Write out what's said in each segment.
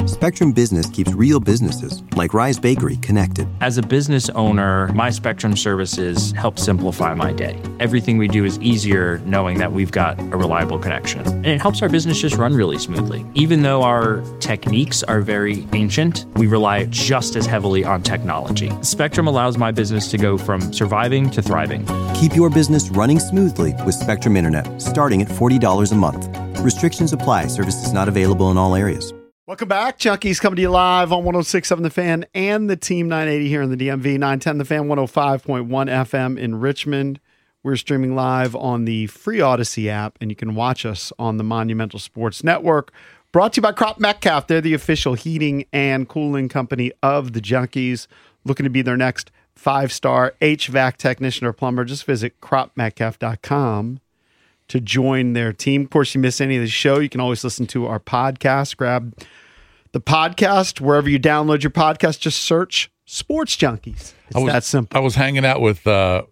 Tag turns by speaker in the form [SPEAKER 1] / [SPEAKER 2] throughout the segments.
[SPEAKER 1] Spectrum Business keeps real businesses, like Rise Bakery, connected.
[SPEAKER 2] As a business owner, my Spectrum services help simplify my day. Everything we do is easier knowing that we've got a reliable connection. And it helps our business just run really smoothly. Even though our techniques are very ancient, we rely just as heavily on technology. Spectrum allows my business to go from surviving to thriving.
[SPEAKER 1] Keep your business running smoothly with Spectrum Internet, starting at $40 a month. Restrictions apply. Services not available in all areas.
[SPEAKER 3] Welcome back. Junkies coming to you live on 106.7 The Fan and the Team 980 here in the DMV. 910 The Fan, 105.1 FM in Richmond. We're streaming live on the free Odyssey app, and you can watch us on the Monumental Sports Network. Brought to you by Crop Metcalf. They're the official heating and cooling company of the Junkies. Looking to be their next 5-star HVAC technician or plumber. Just visit cropmetcalf.com to join their team. Of course, you miss any of the show, you can always listen to our podcast. Grab the podcast wherever you download your podcast. Just search Sports Junkies. It's that simple.
[SPEAKER 4] I was hanging out with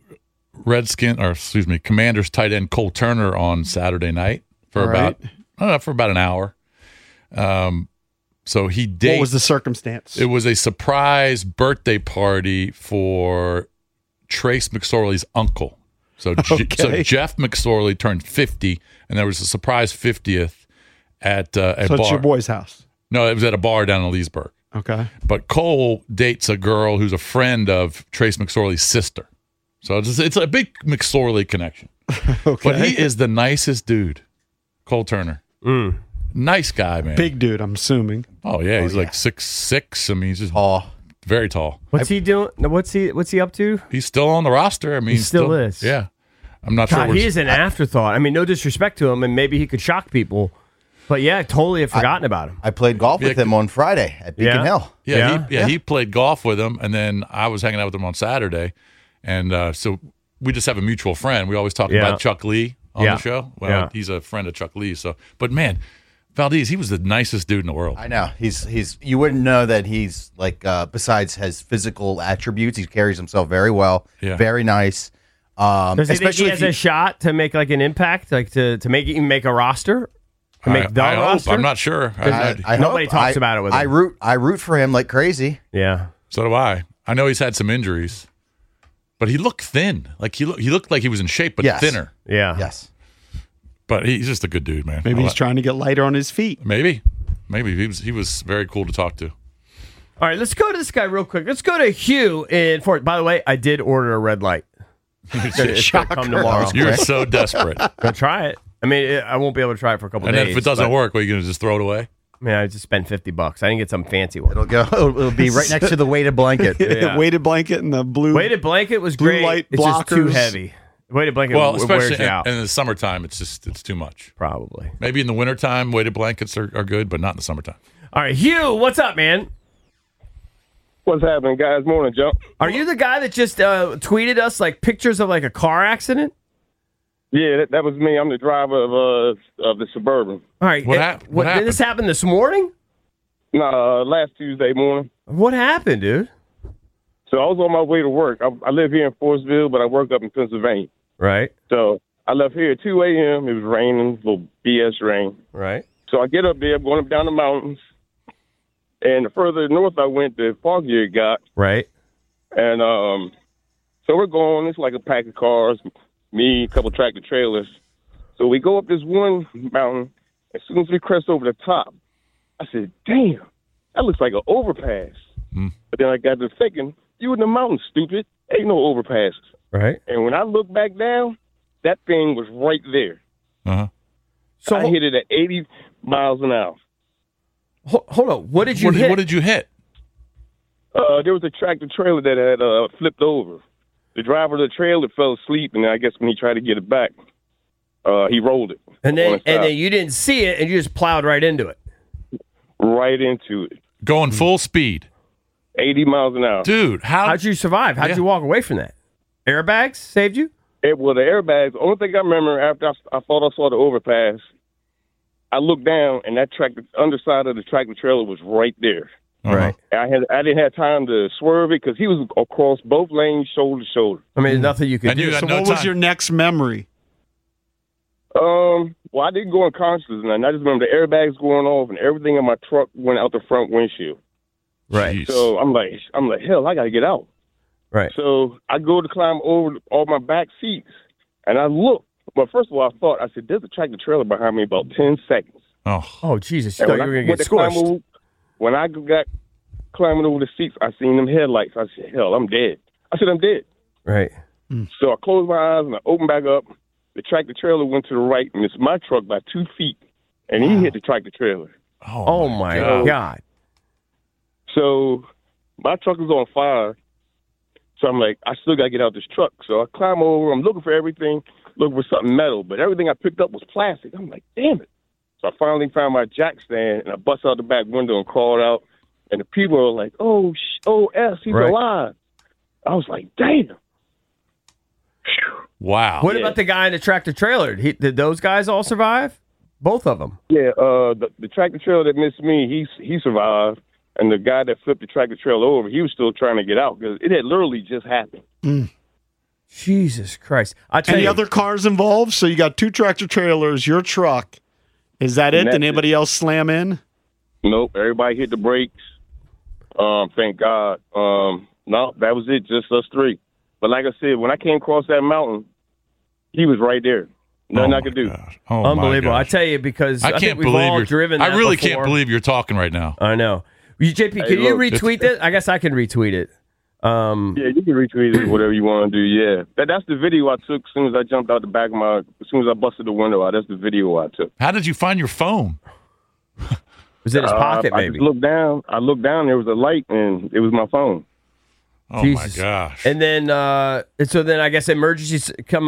[SPEAKER 4] Commanders tight end Cole Turner on Saturday night for about an hour. So he did.
[SPEAKER 3] What was the circumstance?
[SPEAKER 4] It was a surprise birthday party for Trace McSorley's uncle. So Jeff McSorley turned 50, and there was a surprise 50th at a bar.
[SPEAKER 3] So it's your boy's house?
[SPEAKER 4] No, it was at a bar down in Leesburg.
[SPEAKER 3] Okay.
[SPEAKER 4] But Cole dates a girl who's a friend of Trace McSorley's sister. So it's a big McSorley connection.
[SPEAKER 3] Okay.
[SPEAKER 4] But he is the nicest dude, Cole Turner. Nice guy, man.
[SPEAKER 3] Big dude, I'm assuming.
[SPEAKER 4] Oh, yeah. He's like 6'6". I mean, he's just tall. Very tall.
[SPEAKER 5] What's he doing? What's he up to?
[SPEAKER 4] He's still on the roster. I mean,
[SPEAKER 5] he still is.
[SPEAKER 4] Yeah. I'm not
[SPEAKER 5] God,
[SPEAKER 4] sure.
[SPEAKER 5] He is an afterthought. I mean, no disrespect to him, and maybe he could shock people. But yeah, I totally have forgotten about him.
[SPEAKER 6] I played golf with him on Friday at Beacon Hill.
[SPEAKER 4] He played golf with him, and then I was hanging out with him on Saturday. And so we just have a mutual friend. We always talk about Chuck Lee on the show. Well, he's a friend of Chuck Lee. So, but man, Valdez, he was the nicest dude in the world.
[SPEAKER 6] I know. He's you wouldn't know that he's like besides his physical attributes, he carries himself very well. Yeah. Very nice.
[SPEAKER 5] Does he think he has a shot to make like an impact, like to make a roster?
[SPEAKER 4] I hope. I'm not sure.
[SPEAKER 5] Nobody talks about it with him.
[SPEAKER 6] I root for him like crazy.
[SPEAKER 5] Yeah.
[SPEAKER 4] So do I. I know he's had some injuries, but he looked thin. Like he looked like he was in shape, but thinner.
[SPEAKER 5] Yeah.
[SPEAKER 6] Yes.
[SPEAKER 4] But he's just a good dude, man.
[SPEAKER 3] Maybe he's trying to get lighter on his feet.
[SPEAKER 4] Maybe he was very cool to talk to.
[SPEAKER 5] All right, let's go to this guy real quick. Let's go to Hugh in Fort. By the way, I did order a red light. It's gonna come tomorrow.
[SPEAKER 4] You're so desperate.
[SPEAKER 5] Go try it. I mean, I won't be able to try it for a couple
[SPEAKER 4] of
[SPEAKER 5] days.
[SPEAKER 4] And then if it doesn't work, are you going to just throw it away?
[SPEAKER 5] Man, I just spent $50. I didn't get some fancy one.
[SPEAKER 6] It'll be right next to the weighted blanket.
[SPEAKER 3] The weighted blanket and the blue.
[SPEAKER 5] Weighted blanket was great.
[SPEAKER 3] Light
[SPEAKER 5] it's
[SPEAKER 3] blockers.
[SPEAKER 5] just too heavy. Weighted blanket
[SPEAKER 4] especially
[SPEAKER 5] wears you out.
[SPEAKER 4] in the summertime, it's too much.
[SPEAKER 5] Probably.
[SPEAKER 4] Maybe in the wintertime, weighted blankets are good, but not in the summertime.
[SPEAKER 5] All right, Hugh, what's up, man?
[SPEAKER 7] What's happening, guys? Morning, Joe.
[SPEAKER 5] Are you the guy that just tweeted us like pictures of like a car accident?
[SPEAKER 7] Yeah, that was me. I'm the driver of the Suburban.
[SPEAKER 5] All right.
[SPEAKER 4] What happened?
[SPEAKER 5] Did this happen this morning?
[SPEAKER 7] No, last Tuesday morning.
[SPEAKER 5] What happened, dude?
[SPEAKER 7] So I was on my way to work. I live here in Forestville, but I work up in Pennsylvania.
[SPEAKER 5] Right.
[SPEAKER 7] So I left here at 2 a.m. It was raining, little BS rain.
[SPEAKER 5] Right.
[SPEAKER 7] So I get up there, going up down the mountains. And the further north I went, the foggier it got.
[SPEAKER 5] Right.
[SPEAKER 7] And so we're going. It's like a pack of cars, me, a couple tractor trailers. So we go up this one mountain. As soon as we crest over the top, I said, damn, that looks like an overpass. But then I got to thinking, you in the mountains, stupid. Ain't no overpasses.
[SPEAKER 5] Right.
[SPEAKER 7] And when I looked back down, that thing was right there.
[SPEAKER 4] Uh-huh.
[SPEAKER 7] So I hit it at 80 miles an hour.
[SPEAKER 5] Hold on. What did you hit?
[SPEAKER 4] What did you hit?
[SPEAKER 7] There was a tractor trailer that had flipped over. The driver of the trailer fell asleep, and I guess when he tried to get it back, he rolled it.
[SPEAKER 5] And then you didn't see it, and you just plowed right into it.
[SPEAKER 7] Right into it.
[SPEAKER 4] Going full speed.
[SPEAKER 7] 80 miles an hour.
[SPEAKER 4] Dude,
[SPEAKER 5] how'd you survive? How'd you walk away from that? Airbags saved you?
[SPEAKER 7] The airbags, the only thing I remember after I thought I saw the overpass, I looked down, and that underside of the tractor trailer was right there.
[SPEAKER 5] Right.
[SPEAKER 7] I didn't have time to swerve it because he was across both lanes, shoulder to shoulder.
[SPEAKER 5] I mean, nothing you could do.
[SPEAKER 3] So what was your next memory?
[SPEAKER 7] Well, I didn't go unconscious, and I just remember the airbags going off, and everything in my truck went out the front windshield.
[SPEAKER 5] Right.
[SPEAKER 4] Jeez.
[SPEAKER 7] So I'm like, hell, I gotta get out.
[SPEAKER 5] Right.
[SPEAKER 7] So I go to climb over all my back seats, and I look. But first of all, I said, there's a tractor trailer behind me about 10 seconds.
[SPEAKER 5] Oh, Jesus. You thought you were going to get squished.
[SPEAKER 7] When I got climbing over the seats, I seen them headlights. I said, hell, I'm dead. I said, I'm dead.
[SPEAKER 5] Right.
[SPEAKER 7] So I closed my eyes, and I opened back up. The tractor trailer went to the right, and missed my truck by 2 feet, and he hit the tractor trailer.
[SPEAKER 5] Oh, my God.
[SPEAKER 7] So my truck is on fire. So I'm like, I still got to get out this truck. So I climb over. I'm looking for everything, looking for something metal. But everything I picked up was plastic. I'm like, damn it. So I finally found my jack stand, and I bust out the back window and crawled out. And the people are like, S, he's alive. I was like, damn.
[SPEAKER 4] Wow.
[SPEAKER 5] What about the guy in the tractor trailer? Did those guys all survive? Both of them?
[SPEAKER 7] Yeah, the tractor trailer that missed me, he survived. And the guy that flipped the tractor trailer over, he was still trying to get out because it had literally just happened.
[SPEAKER 5] Jesus Christ.
[SPEAKER 3] Any other cars involved? So you got 2 tractor trailers, your truck. Is that it? Did anybody else slam in?
[SPEAKER 7] Nope. Everybody hit the brakes. Thank God. No, that was it. Just us 3. But like I said, when I came across that mountain, he was right there. Nothing I could do.
[SPEAKER 4] Oh,
[SPEAKER 5] unbelievable. I tell you, because I think we've all driven that
[SPEAKER 4] I really
[SPEAKER 5] before.
[SPEAKER 4] can't believe you're talking right now.
[SPEAKER 5] I know. JP, can you retweet it? I guess I can retweet it.
[SPEAKER 7] Yeah, you can retweet it, whatever you want to do. Yeah, that's the video I took as soon as I jumped out the back of as soon as I busted the window out. That's the video I took.
[SPEAKER 4] How did you find your phone?
[SPEAKER 5] Was it in his pocket, maybe?
[SPEAKER 7] I looked down. There was a light, and it was my phone.
[SPEAKER 4] Oh,
[SPEAKER 5] Jesus.
[SPEAKER 4] my gosh.
[SPEAKER 5] And then, so then I guess emergency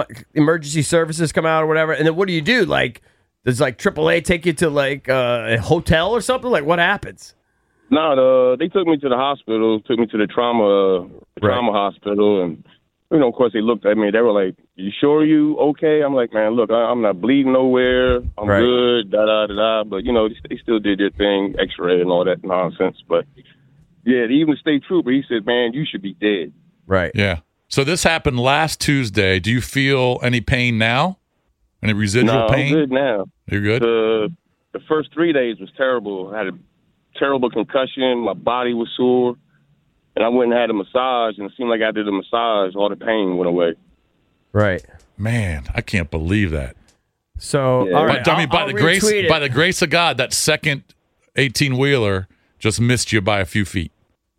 [SPEAKER 5] services come out or whatever. And then what do you do? Like, does like AAA take you to like a hotel or something? Like, what happens?
[SPEAKER 7] No, they took me to the hospital, took me to the trauma hospital. And, of course, they looked at me. They were like, you sure you okay? I'm like, man, look, I'm not bleeding nowhere. I'm good, da-da-da-da. But, they still did their thing, x-ray and all that nonsense. But, yeah, even the state trooper, he said, man, you should be dead.
[SPEAKER 5] Right.
[SPEAKER 4] Yeah. So this happened last Tuesday. Do you feel any pain now? Any residual pain?
[SPEAKER 7] I'm good now.
[SPEAKER 4] You're good?
[SPEAKER 7] The first 3 days was terrible. I had a terrible concussion. My body was sore. And I went and had a massage, and it seemed like after the massage, all the pain went away.
[SPEAKER 5] Right.
[SPEAKER 4] Man, I can't believe that.
[SPEAKER 5] So, all right.
[SPEAKER 4] But, by the grace of God, that second 18-wheeler just missed you by a few feet.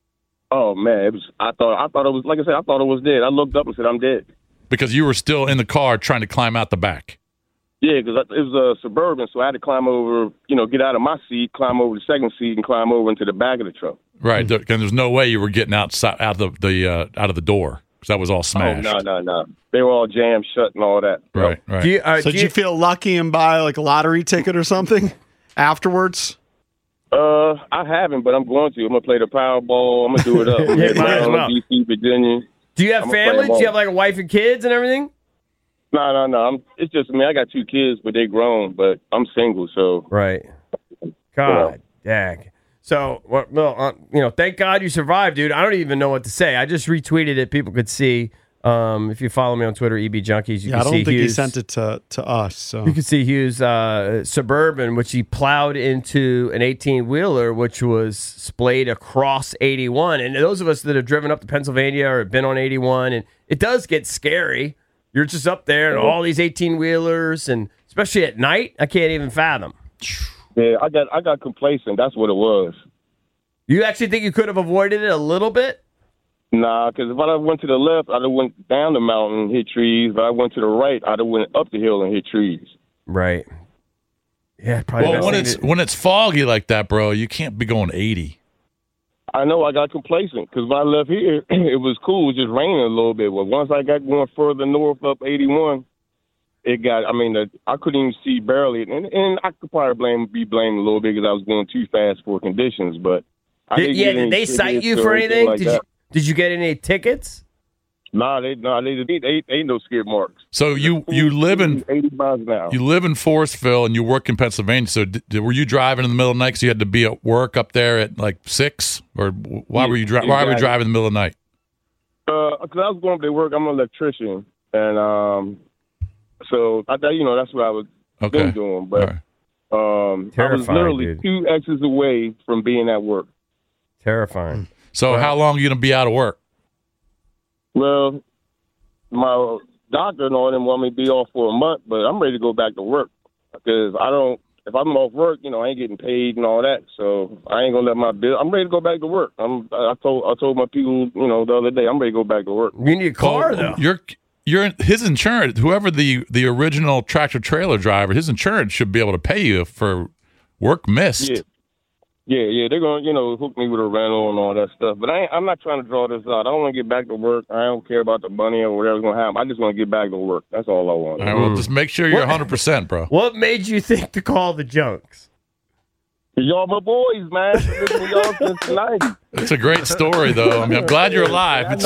[SPEAKER 7] Oh man, I thought it was, like I said, I thought it was dead. I looked up and said, I'm dead.
[SPEAKER 4] Because you were still in the car trying to climb out the back.
[SPEAKER 7] Yeah, because it was a Suburban, so I had to climb over, get out of my seat, climb over the second seat, and climb over into the back of the truck.
[SPEAKER 4] Right, and there's no way you were getting out of the door because that was all smashed.
[SPEAKER 7] Oh, no. They were all jammed shut and all that.
[SPEAKER 4] Right.
[SPEAKER 3] Did you feel lucky and buy like a lottery ticket or something afterwards?
[SPEAKER 7] I haven't, but I'm going to. I'm going to play the Powerball. I'm going to do it up.
[SPEAKER 5] Yeah, might as well.
[SPEAKER 7] DC, Virginia.
[SPEAKER 5] Do you have family? Do you have like a wife and kids and everything?
[SPEAKER 7] No. It's just me. I got 2 kids, but they grown. But I'm single, so.
[SPEAKER 5] Right. God, dang. So, thank God you survived, dude. I don't even know what to say. I just retweeted it. People could see. If you follow me on Twitter, EB Junkies, you can see Hughes. I don't think he
[SPEAKER 3] sent it to us. So
[SPEAKER 5] you can see Hughes' Suburban, which he plowed into an 18-wheeler, which was splayed across 81. And those of us that have driven up to Pennsylvania or have been on 81, and it does get scary. You're just up there and all these 18-wheelers, and especially at night, I can't even fathom.
[SPEAKER 7] Yeah, I got complacent. That's what it was.
[SPEAKER 5] You actually think you could have avoided it a little bit?
[SPEAKER 7] Nah, because if I went to the left, I'd have went down the mountain and hit trees. If I went to the right, I'd have went up the hill and hit trees.
[SPEAKER 5] Right. Yeah, probably.
[SPEAKER 4] Well, when it's foggy like that, bro, you can't be going 80.
[SPEAKER 7] I know. I got complacent because when I left here, it was cool. It was just raining a little bit. But once I got going further north up 81, I couldn't even see barely. And I could probably be blamed a little bit because I was going too fast for conditions. But
[SPEAKER 5] did they cite you for anything? Did you get any tickets?
[SPEAKER 7] Nah, they ain't no skid marks.
[SPEAKER 4] So you live in
[SPEAKER 7] 80 miles an hour.
[SPEAKER 4] You live in Forestville and you work in Pennsylvania. So were you driving in the middle of the night because you had to be at work up there at like 6? Or why were you driving? Why were you driving in the middle of the night?
[SPEAKER 7] Because I was going up to work. I'm an electrician, and so that's what I was. been doing. But
[SPEAKER 4] right.
[SPEAKER 7] I was literally 2 exits away from being at work.
[SPEAKER 5] Terrifying.
[SPEAKER 4] So how long are you going to be out of work?
[SPEAKER 7] Well, my doctor and all them want me to be off for a month, but I'm ready to go back to work because if I'm off work, I ain't getting paid and all that. So I ain't gonna let my bill. I'm ready to go back to work. I told my people, the other day, I'm ready to go back to work.
[SPEAKER 5] You need a car though.
[SPEAKER 4] You're his insurance. Whoever the original tractor trailer driver, his insurance should be able to pay you for work missed.
[SPEAKER 7] Yeah. They're gonna, hook me with a rental and all that stuff. But I'm not trying to draw this out. I don't want to get back to work. I don't care about the money or whatever's gonna happen. I just want to get back to work. That's all I want.
[SPEAKER 4] All right, well, just make sure you're 100%, bro.
[SPEAKER 5] What made you think to call the Junks?
[SPEAKER 7] Y'all my boys, man. I've been listening to y'all since the 90s.
[SPEAKER 4] It's a great story, though. I mean, I'm glad you're alive.
[SPEAKER 7] I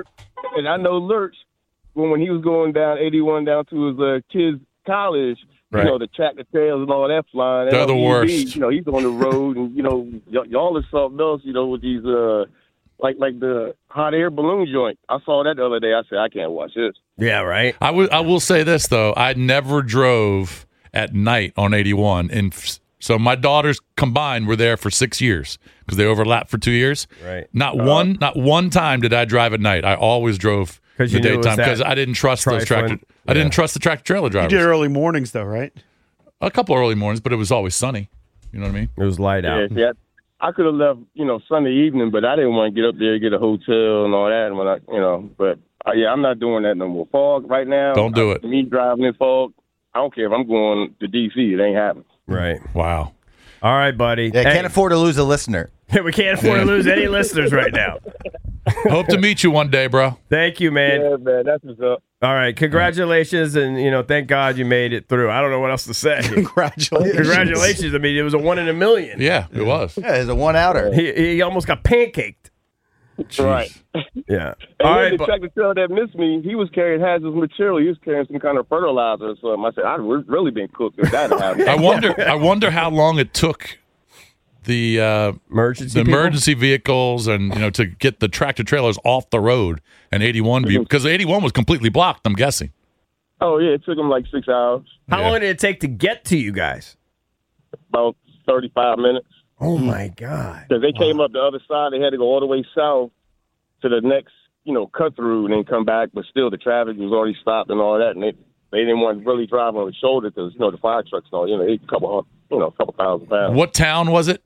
[SPEAKER 7] know Lurch, when he was going down 81 down to his kids' college.
[SPEAKER 5] Right.
[SPEAKER 7] The tractor trailers and all that flying.
[SPEAKER 4] They're the worst.
[SPEAKER 7] He's on the road, and y'all is something else. With these like the hot air balloon joint. I saw that the other day. I said I can't watch this.
[SPEAKER 5] Yeah, right.
[SPEAKER 4] I will say this though. I never drove at night on 81, and so my daughters combined were there for 6 years because they overlapped for 2 years.
[SPEAKER 5] Right.
[SPEAKER 4] Not one time did I drive at night. I always drove the daytime because I didn't trust those tractor. I didn't trust the tractor trailer drivers.
[SPEAKER 3] You did early mornings though, right?
[SPEAKER 4] A couple early mornings, but it was always sunny. You know what I mean?
[SPEAKER 5] It was light out.
[SPEAKER 7] Yeah, I could have left, Sunday evening, but I didn't want to get up there, get a hotel and all that. And when I'm not doing that no more. Fog right now.
[SPEAKER 4] Don't do it.
[SPEAKER 7] Me driving in fog, I don't care if I'm going to D.C. It ain't happening.
[SPEAKER 5] Right.
[SPEAKER 4] Wow.
[SPEAKER 5] All right, buddy.
[SPEAKER 6] Yeah, can't afford to lose a listener.
[SPEAKER 5] We can't afford to lose any listeners right now.
[SPEAKER 4] Hope to meet you one day, bro.
[SPEAKER 5] Thank you, man.
[SPEAKER 7] Yeah, man, that's what's up.
[SPEAKER 5] All right, congratulations, and thank God you made it through. I don't know what else to say. Congratulations. I mean, it was a 1 in a million.
[SPEAKER 4] Yeah, it was.
[SPEAKER 6] Yeah, it's a 1-outer.
[SPEAKER 5] He almost got pancaked.
[SPEAKER 7] Jeez. Right.
[SPEAKER 5] Yeah.
[SPEAKER 7] And
[SPEAKER 5] all
[SPEAKER 7] then
[SPEAKER 5] right,
[SPEAKER 7] the tractor trailer that missed me, he was carrying hazardous material. He was carrying some kind of fertilizer or something. I said, I'd really been cooked if that happened.
[SPEAKER 4] I wonder how long it took the emergency vehicles and to get the tractor trailers off the road and 81 because 81 was completely blocked. I'm guessing.
[SPEAKER 7] Oh yeah, it took them like 6 hours.
[SPEAKER 5] How long did it take to get to you guys?
[SPEAKER 7] About 35 minutes.
[SPEAKER 5] Oh my God!
[SPEAKER 7] Because they came up the other side, they had to go all the way south to the next cut through and then come back. But still, the traffic was already stopped and all that, and they didn't want to really drive on the shoulder because the fire trucks and all they a couple thousand pounds.
[SPEAKER 4] What town was it?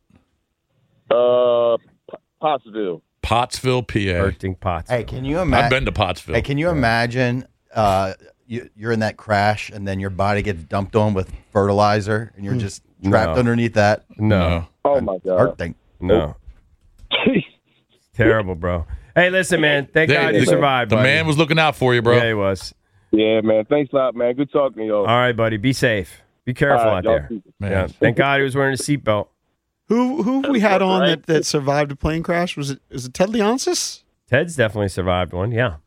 [SPEAKER 7] Pottsville,
[SPEAKER 4] PA.
[SPEAKER 5] Potts.
[SPEAKER 6] Hey, can you imagine?
[SPEAKER 4] I've been to Pottsville.
[SPEAKER 6] Hey, can you imagine? You're in that crash, and then your body gets dumped on with fertilizer, and you're just trapped underneath that.
[SPEAKER 5] No.
[SPEAKER 7] Oh my God.
[SPEAKER 6] Hurt thing.
[SPEAKER 5] No. Terrible, bro. Hey, listen, man. Thank God you survived.
[SPEAKER 4] The
[SPEAKER 5] buddy.
[SPEAKER 4] man was looking out for you, bro.
[SPEAKER 5] Yeah, he was.
[SPEAKER 7] Yeah, man. Thanks a lot, man. Good talking to you.
[SPEAKER 5] All right, buddy. Be safe. Be careful out there. Yeah. Thank God he was wearing a seatbelt.
[SPEAKER 3] Who we had on that survived a plane crash? Was it Ted Leonsis?
[SPEAKER 5] Ted's definitely survived one. Yeah.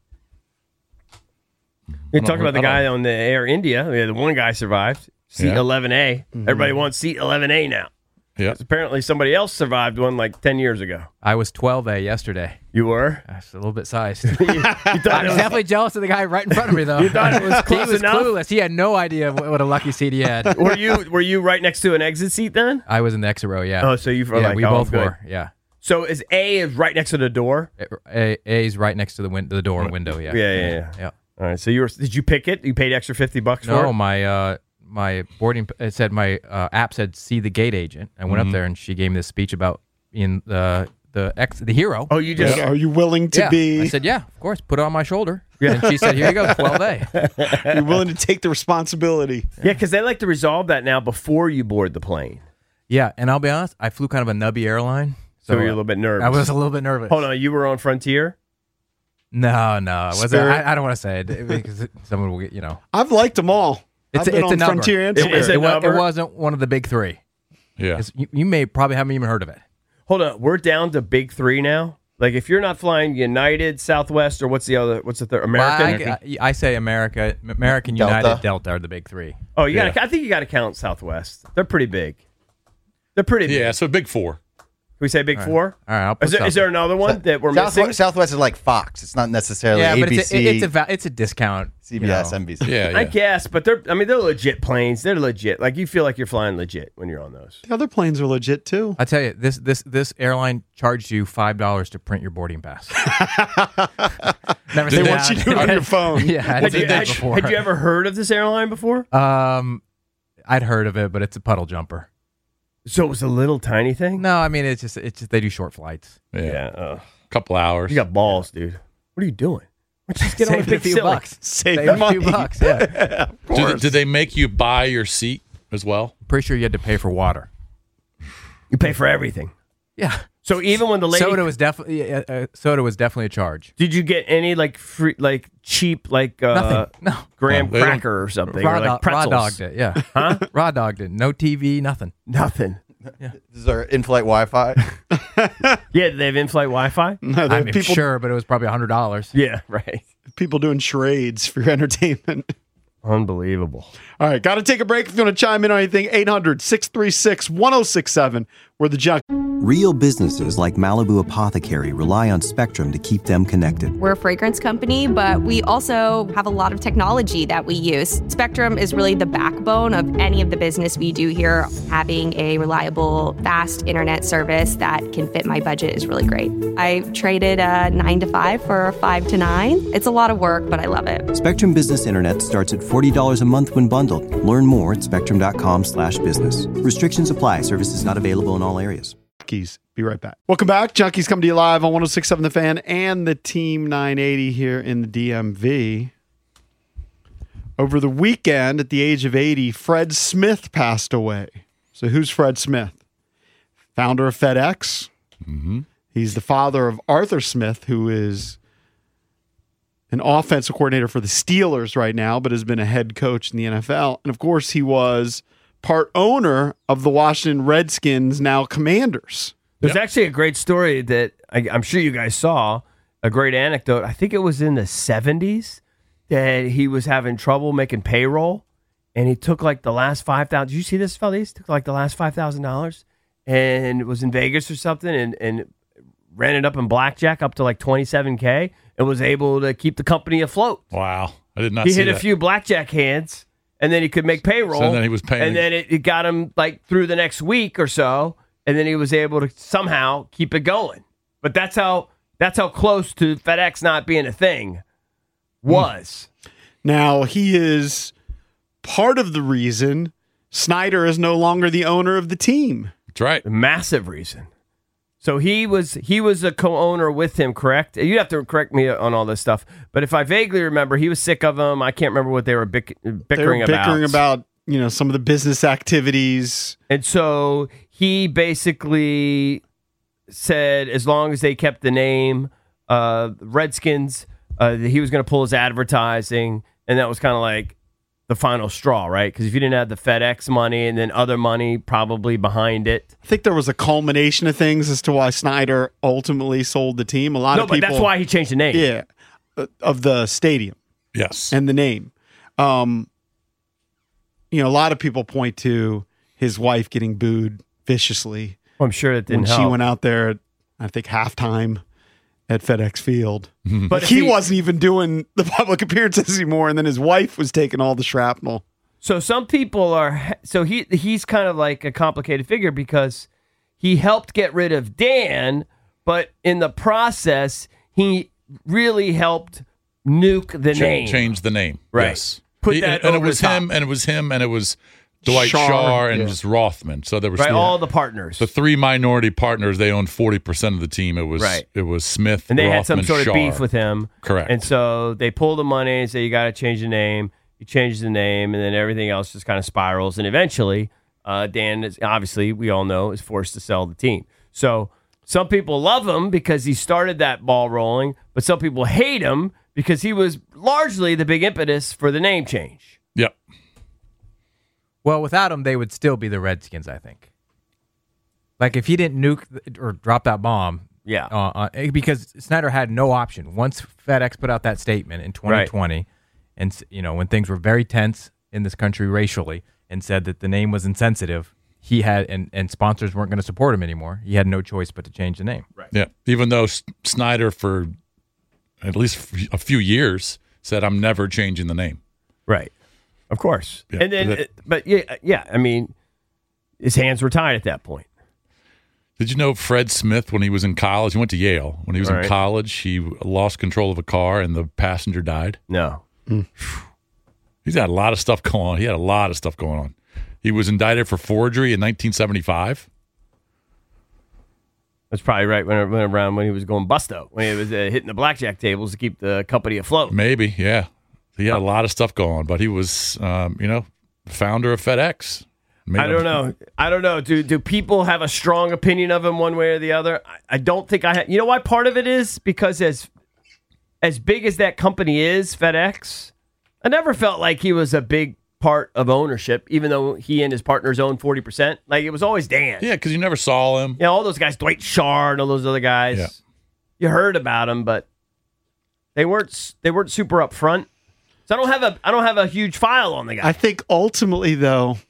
[SPEAKER 5] You're talking about the guy on the Air India. Yeah, the one guy survived. Seat 11A. Everybody wants seat 11A now.
[SPEAKER 4] Yeah.
[SPEAKER 5] Apparently somebody else survived one like 10 years ago.
[SPEAKER 8] I was 12A yesterday.
[SPEAKER 5] You were?
[SPEAKER 8] I was a little bit sized.
[SPEAKER 5] you thought
[SPEAKER 8] I was definitely jealous of the guy right in front of me, though.
[SPEAKER 5] You thought it was close
[SPEAKER 8] He was
[SPEAKER 5] enough?
[SPEAKER 8] clueless. He had no idea what a lucky seat he had.
[SPEAKER 5] Were you right next to an exit seat then?
[SPEAKER 8] I was in the exit row, yeah.
[SPEAKER 5] Oh, so you were
[SPEAKER 8] we both were, yeah.
[SPEAKER 5] So is A is right next to the door?
[SPEAKER 8] A is right next to the door window, yeah.
[SPEAKER 5] Yeah. All right. So did you pick it? You paid extra $50 for it?
[SPEAKER 8] No, my boarding it said my app said see the gate agent. I went up there and she gave me this speech about being the hero.
[SPEAKER 5] Oh, you just
[SPEAKER 3] are you willing to be?
[SPEAKER 8] I said, yeah, of course, put it on my shoulder. Yeah. And she said, here you go, 12A.
[SPEAKER 3] You're willing to take the responsibility.
[SPEAKER 5] Yeah, because they like to resolve that now before you board the plane.
[SPEAKER 8] Yeah, and I'll be honest, I flew kind of a nubby airline.
[SPEAKER 5] So you're a little bit nervous.
[SPEAKER 8] I was a little bit nervous.
[SPEAKER 5] Hold on, you were on Frontier?
[SPEAKER 8] No, I wasn't. I don't want to say it because someone will get,
[SPEAKER 3] I've liked them all.
[SPEAKER 8] It's
[SPEAKER 3] I've been
[SPEAKER 8] a
[SPEAKER 3] on
[SPEAKER 8] number.
[SPEAKER 3] Frontier and
[SPEAKER 5] Is
[SPEAKER 3] Spirit.
[SPEAKER 5] it
[SPEAKER 8] It wasn't one of the big three.
[SPEAKER 4] Yeah.
[SPEAKER 8] You may probably haven't even heard of it.
[SPEAKER 5] Hold on, we're down to big three now? Like if you're not flying United, Southwest, or what's the third? American?
[SPEAKER 8] I say American,
[SPEAKER 6] Delta.
[SPEAKER 8] United, Delta are the big three.
[SPEAKER 5] Oh, I think you got to count Southwest. They're pretty big. They're pretty big.
[SPEAKER 4] Yeah, so big four.
[SPEAKER 5] we say Big Four?
[SPEAKER 8] All right, I'll put
[SPEAKER 5] is there another one that we're missing?
[SPEAKER 6] Southwest is like Fox. It's not necessarily
[SPEAKER 8] ABC.
[SPEAKER 6] But
[SPEAKER 8] it's a discount.
[SPEAKER 6] CBS, NBC.
[SPEAKER 4] Yeah,
[SPEAKER 5] I guess, but they're legit planes. They're legit. Like you feel like you're flying legit when you're on those.
[SPEAKER 3] The other planes are legit too.
[SPEAKER 8] I tell you, this airline charged you $5 to print your boarding pass. Never
[SPEAKER 3] They
[SPEAKER 8] seen
[SPEAKER 3] want
[SPEAKER 8] that.
[SPEAKER 3] you to do it on your phone.
[SPEAKER 8] Yeah,
[SPEAKER 5] Had you ever heard of this airline before?
[SPEAKER 8] I'd heard of it, but it's a puddle jumper.
[SPEAKER 5] So it was a little tiny thing?
[SPEAKER 8] No, I mean it's just they do short flights.
[SPEAKER 4] Yeah. Couple hours.
[SPEAKER 5] You got balls, dude. What are you doing? Why don't you just get on
[SPEAKER 8] Saving
[SPEAKER 5] a few bucks?
[SPEAKER 3] Save
[SPEAKER 8] a
[SPEAKER 3] money.
[SPEAKER 8] few bucks. Yeah.
[SPEAKER 4] Did they make you buy your seat as well?
[SPEAKER 8] Pretty sure you had to pay for water.
[SPEAKER 5] You pay for everything.
[SPEAKER 8] Yeah.
[SPEAKER 5] So even when the lady
[SPEAKER 8] soda was definitely a charge.
[SPEAKER 5] Did you get any like free, like cheap, like
[SPEAKER 8] Nothing. No.
[SPEAKER 5] graham
[SPEAKER 4] No, they don't-
[SPEAKER 5] cracker or something?
[SPEAKER 8] Raw,
[SPEAKER 5] or like pretzels?
[SPEAKER 8] dogged it. Yeah.
[SPEAKER 5] Huh?
[SPEAKER 8] Raw dogged it. No TV. Nothing.
[SPEAKER 5] Nothing.
[SPEAKER 6] Is there in-flight Wi-Fi?
[SPEAKER 5] Yeah, do they have in-flight Wi-Fi?
[SPEAKER 3] No, they
[SPEAKER 8] I
[SPEAKER 3] have
[SPEAKER 8] mean,
[SPEAKER 3] people,
[SPEAKER 8] sure, but it was probably $100.
[SPEAKER 5] Yeah, right.
[SPEAKER 3] people doing charades for your entertainment.
[SPEAKER 5] Unbelievable.
[SPEAKER 3] All right, got to take a break. If you want to chime in on anything, 800-636-1067. We're the junk.
[SPEAKER 1] Real businesses like Malibu Apothecary rely on Spectrum to keep them connected.
[SPEAKER 9] We're a fragrance company, but we also have a lot of technology that we use. Spectrum is really the backbone of any of the business we do here. Having a reliable, fast internet service that can fit my budget is really great. I traded a 9 to 5 for a 5 to 9. It's a lot of work, but I love it.
[SPEAKER 1] Spectrum Business Internet starts at $40 a month when bundled. Learn more at spectrum.com/business. Restrictions apply. Services not available in all areas.
[SPEAKER 3] Junkies. Be right back. Welcome back. Junkies come to you live on 106.7 The Fan and the Team 980 here in the DMV. Over the weekend, at the age of 80, Fred Smith passed away. So who's Fred Smith? Founder of FedEx.
[SPEAKER 4] Mm-hmm.
[SPEAKER 3] He's the father of Arthur Smith, who is an offensive coordinator for the Steelers right now, but has been a head coach in the NFL. And of course, he was part owner of the Washington Redskins, now Commanders.
[SPEAKER 5] There's actually a great story that I'm sure you guys saw, a great anecdote. I think it was in the 70s that he was having trouble making payroll, and he took like the last $5,000. Did you see this, fellas? Took like the last $5,000 and was in Vegas or something and ran it up in blackjack up to like $27K and was able to keep the company afloat.
[SPEAKER 4] Wow. I did not
[SPEAKER 5] He
[SPEAKER 4] see
[SPEAKER 5] hit
[SPEAKER 4] that.
[SPEAKER 5] a few blackjack hands, and then he could make payroll.
[SPEAKER 4] So then he was paying.
[SPEAKER 5] And then it got him like through the next week or so, and then he was able to somehow keep it going. But that's how close to FedEx not being a thing was.
[SPEAKER 3] Now, he is part of the reason Snyder is no longer the owner of the team.
[SPEAKER 4] That's right.
[SPEAKER 5] A massive reason. So he was a co-owner with him, correct? You'd have to correct me on all this stuff. But if I vaguely remember, he was sick of him. I can't remember what they were bickering
[SPEAKER 3] about, some of the business activities.
[SPEAKER 5] And so he basically said as long as they kept the name Redskins, he was going to pull his advertising. And that was kind of like the final straw, right? Because if you didn't have the FedEx money and then other money probably behind it.
[SPEAKER 3] I think there was a culmination of things as to why Snyder ultimately sold the team. A lot of people.
[SPEAKER 5] But that's why he changed the name.
[SPEAKER 3] Yeah, of the stadium.
[SPEAKER 4] Yes.
[SPEAKER 3] And the name. A lot of people point to his wife getting booed viciously.
[SPEAKER 5] Well, I'm sure it didn't
[SPEAKER 3] when
[SPEAKER 5] help.
[SPEAKER 3] she went out there at, I think, halftime at FedEx Field.
[SPEAKER 5] But
[SPEAKER 3] he wasn't even doing the public appearances anymore, and then his wife was taking all the shrapnel.
[SPEAKER 5] So some people are. So he's kind of like a complicated figure because he helped get rid of Dan, but in the process, he really helped nuke the name.
[SPEAKER 4] Change the name.
[SPEAKER 5] Right.
[SPEAKER 4] Yes.
[SPEAKER 5] Put that
[SPEAKER 4] and
[SPEAKER 5] over
[SPEAKER 4] it was
[SPEAKER 5] the top.
[SPEAKER 4] him, and it was him, and it was Dwight Schar, and it was Rothman. So there was
[SPEAKER 5] all the partners.
[SPEAKER 4] The three minority partners. They owned 40% of the team. It was It was Smith,
[SPEAKER 5] and they
[SPEAKER 4] Rothman,
[SPEAKER 5] had some sort of
[SPEAKER 4] Schar.
[SPEAKER 5] beef with him.
[SPEAKER 4] Correct.
[SPEAKER 5] And so they pulled the money and say you got to change the name. You change the name, and then everything else just kind of spirals. And eventually, Dan is obviously we all know is forced to sell the team. So some people love him because he started that ball rolling, but some people hate him because he was largely the big impetus for the name change.
[SPEAKER 4] Yep.
[SPEAKER 8] Well, without him, they would still be the Redskins, I think. Like, if he didn't nuke or drop that bomb, because Snyder had no option. Once FedEx put out that statement in 2020, and when things were very tense in this country racially, and said that the name was insensitive, he had and sponsors weren't going to support him anymore. He had no choice but to change the name.
[SPEAKER 5] Right.
[SPEAKER 4] Yeah. Even though Snyder for at least a few years said, "I'm never changing the name."
[SPEAKER 5] Right. Of course.
[SPEAKER 4] Yeah,
[SPEAKER 5] And then, but yeah. I mean, his hands were tied at that point.
[SPEAKER 4] Did you know Fred Smith, when he was in college, he went to Yale. When he was in college, he lost control of a car and the passenger died?
[SPEAKER 5] No.
[SPEAKER 4] He's got a lot of stuff going on. He had a lot of stuff going on. He was indicted for forgery in 1975.
[SPEAKER 5] That's probably right when he was going busto, when he was hitting the blackjack tables to keep the company afloat.
[SPEAKER 4] Maybe, yeah. He had a lot of stuff going on, but he was, the founder of FedEx.
[SPEAKER 5] I don't know. Do people have a strong opinion of him one way or the other? I don't think I have. You know why part of it is? Because as big as that company is, FedEx, I never felt like he was a big part of ownership, even though he and his partners owned 40%. Like, it was always Dan.
[SPEAKER 4] Yeah, because you never saw him.
[SPEAKER 5] Yeah, all those guys, Dwight Schrute and all those other guys.
[SPEAKER 4] Yeah.
[SPEAKER 5] You heard about them, but they weren't super upfront. So I don't have a huge file on the guy.
[SPEAKER 3] I think ultimately, though,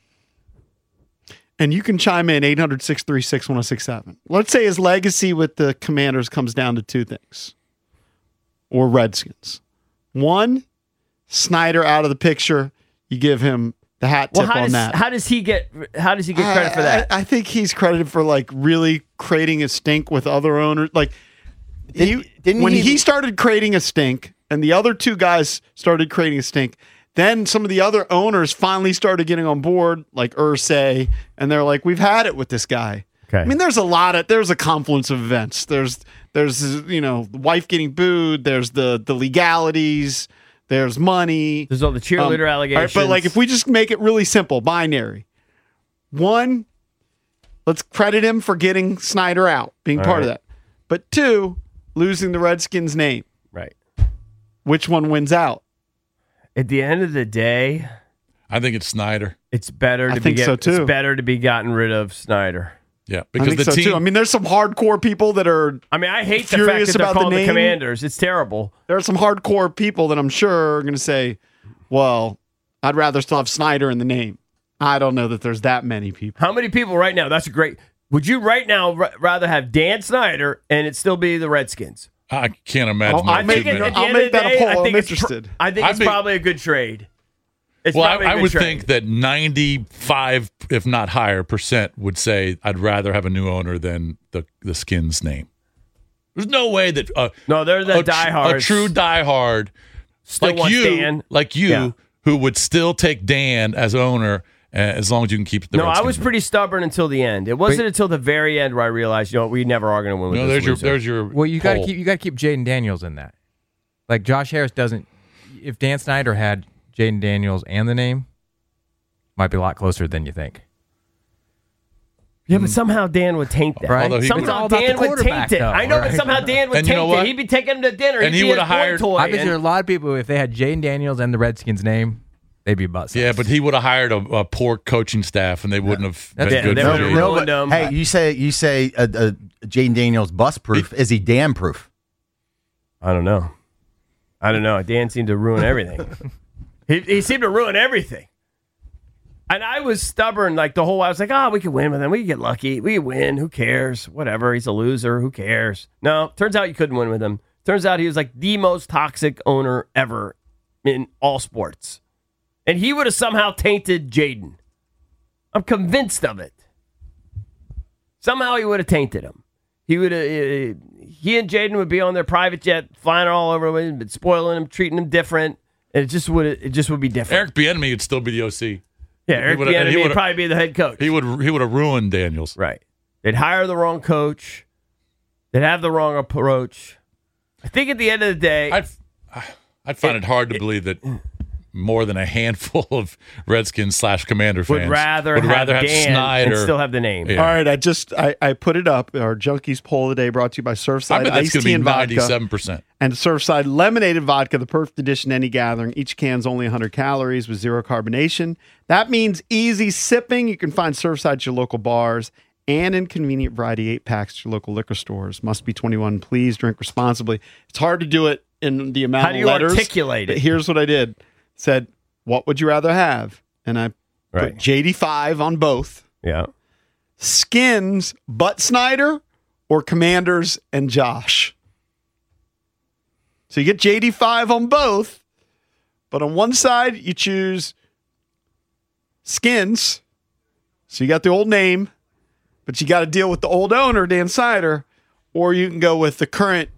[SPEAKER 3] and you can chime in 800-636-1067. Let's say his legacy with the Commanders comes down to two things, or Redskins. One, Snyder out of the picture. You give him the hat tip on that.
[SPEAKER 5] How does he get credit for that?
[SPEAKER 3] I think he's credited for like really creating a stink with other owners. Like when he started creating a stink, and the other two guys started creating a stink. Then some of the other owners finally started getting on board, like Irsay, and they're like, "We've had it with this guy."
[SPEAKER 5] Okay.
[SPEAKER 3] I mean, there's a confluence of events. There's the wife getting booed. There's the legalities. There's money.
[SPEAKER 5] There's all the cheerleader allegations.
[SPEAKER 3] Right, but like, if we just make it really simple, binary. One, let's credit him for getting Snyder out, being part of that. But two, losing the Redskins name.
[SPEAKER 5] Right.
[SPEAKER 3] Which one wins out?
[SPEAKER 5] At the end of the day,
[SPEAKER 4] I think it's Snyder.
[SPEAKER 5] It's better to It's better to be gotten rid of Snyder.
[SPEAKER 4] Yeah, because the team.
[SPEAKER 3] Too. I mean, there's some hardcore people that are.
[SPEAKER 5] I mean, I hate the fact that they're called the Commanders. It's terrible.
[SPEAKER 3] There are some hardcore people that I'm sure are going to say, "Well, I'd rather still have Snyder in the name." I don't know that there's that many people.
[SPEAKER 5] How many people right now? That's a great. Would you right now rather have Dan Snyder and it still be the Redskins?
[SPEAKER 4] I can't imagine.
[SPEAKER 3] I'll make that a poll. I'm interested.
[SPEAKER 5] I think it's probably a good trade.
[SPEAKER 4] I would think that 95, if not higher, % would say I'd rather have a new owner than the Skins name. There's no way that
[SPEAKER 5] no, they're the diehards.
[SPEAKER 4] A true diehard
[SPEAKER 5] still
[SPEAKER 4] like you, who would still take Dan as owner as long as you can keep the.
[SPEAKER 5] No,
[SPEAKER 4] Redskins
[SPEAKER 5] I was pretty stubborn until the end. It wasn't until the very end where I realized, we never are going to win with this loser.
[SPEAKER 4] There's your.
[SPEAKER 8] Well, you got to keep Jaden Daniels in that. Like Josh Harris doesn't. If Dan Snyder had Jaden Daniels and the name, might be a lot closer than you think.
[SPEAKER 5] Yeah, but somehow Dan would taint that.
[SPEAKER 8] Right?
[SPEAKER 5] Somehow Dan would taint it. I know, but somehow Dan would taint it. He'd be taking him to dinner.
[SPEAKER 4] And he would have hired.
[SPEAKER 8] I bet there are a lot of people, if they had Jaden Daniels and the Redskins name, they'd be bust.
[SPEAKER 4] Yeah, but he would have hired a poor coaching staff, and they wouldn't have been good.
[SPEAKER 5] They would have ruined him.
[SPEAKER 6] Hey, you say Jaden Daniels bust proof. Is he Dan proof?
[SPEAKER 5] I don't know. Dan seemed to ruin everything. He seemed to ruin everything. And I was stubborn like the whole while. I was like, we could win with him. We could get lucky. We could win. Who cares? Whatever. He's a loser. Who cares? No, turns out you couldn't win with him. Turns out he was like the most toxic owner ever in all sports. And he would have somehow tainted Jaden. I'm convinced of it. Somehow he would have tainted him. He and Jaden would be on their private jet, flying all over him, spoiling him, treating him different. And it just would be different.
[SPEAKER 4] Eric Bieniemy would still be the OC.
[SPEAKER 5] Yeah, Eric Bieniemy would probably be the head coach.
[SPEAKER 4] He would have ruined Daniels.
[SPEAKER 5] Right. They'd hire the wrong coach. They'd have the wrong approach. I think at the end of the day,
[SPEAKER 4] I'd find it hard to believe that more than a handful of Redskins / Commander fans
[SPEAKER 5] would rather have Dan
[SPEAKER 4] Snyder
[SPEAKER 5] and still have the name.
[SPEAKER 3] Yeah. All right, I put it up. Our Junkies poll today brought to you by Surfside Iced Tea and Vodka.
[SPEAKER 4] 97%.
[SPEAKER 3] And Surfside Lemonade Vodka, the perfect addition to any gathering. Each can's only 100 calories with zero carbonation. That means easy sipping. You can find Surfside at your local bars and in convenient variety 8-packs at your local liquor stores. Must be 21. Please drink responsibly. It's hard to do it in the amount of letters.
[SPEAKER 5] How do you articulate it?
[SPEAKER 3] But here's what I did. Said, what would you rather have? And I put JD5 on both.
[SPEAKER 5] Yeah.
[SPEAKER 3] Skins but Snyder or Commanders and Josh? So you get JD5 on both, but on one side you choose Skins. So you got the old name, but you got to deal with the old owner, Dan Snyder, or you can go with the current